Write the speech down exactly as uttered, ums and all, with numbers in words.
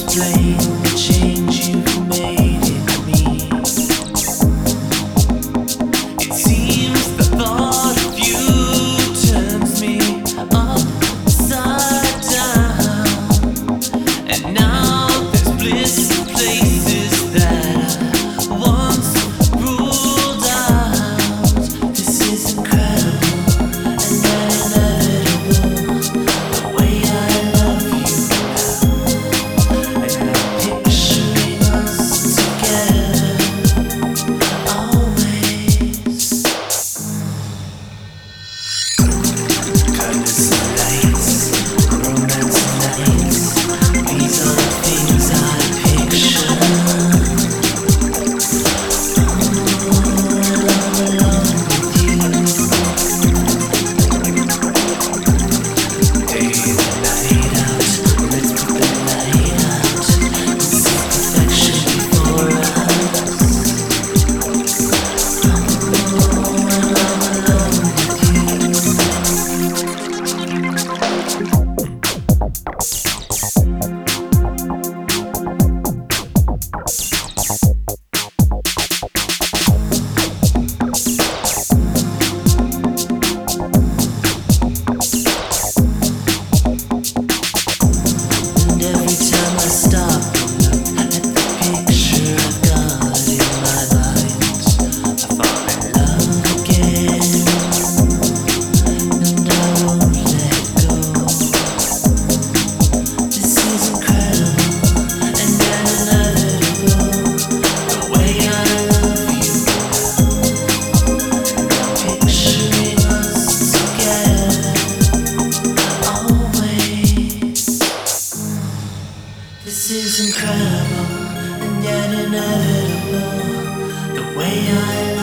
explain the change you've made in me. It seems the thought of you turns me upside down, and now there's bliss in places that I once ruled out. This is incredible and inevitable, the way I love you now, and I'm picturing us together always. Kindness and nights, romance and nights, these are the things I picture. When I'm alone with you, day and night out, let's put the night out and see perfection before us. When I'm alone and every time I stop and look at the picture I've got in my mind, I fall in love again, and I won't let go. This is incredible and inevitable, the way I love you now, and I'm picturing us together always. This is incredible and yet inevitable, the way I